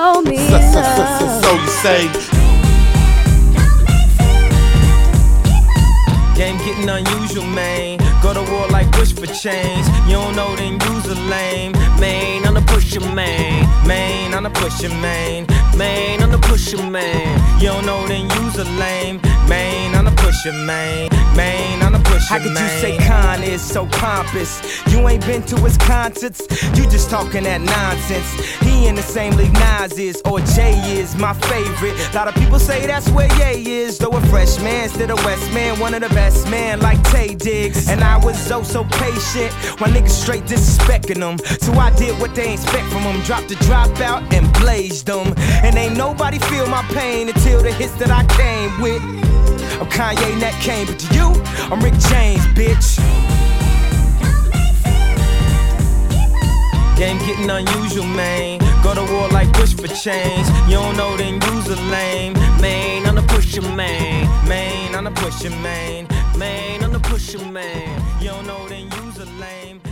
show me love. So you say. Game getting unusual, man. Go to war like Bush for change. You don't know, then use a lame. Man, I'm the pusher, man. Man, I'm the pusher, man. Man, I'm the pusher, man. You don't know, then use a lame. Man, I'm the pusher, man. Man, I'm the pusher, How could man. you say Khan is so pompous? You ain't been to his concerts, you just talking that nonsense. He in the same league Nas is, or Jay is, my favorite. A lot of people say that's where Ye is, though a fresh man, still a West man, one of the best man like Tay Diggs. And I was so patient, my niggas straight disrespecting them. So I did what they expect from them, dropped the dropout and blazed them. And ain't nobody feel my pain until the hits that I came with. I'm Kanye, Nat Kane, but to you, I'm Rick James, bitch. Game getting unusual, man. Go to war like Bush for change. You don't know, then use a lame. Man, I'm the pusher, man. Man, I'm the pusher, man. Man, I'm the pusher, man. You don't know, then use a lame.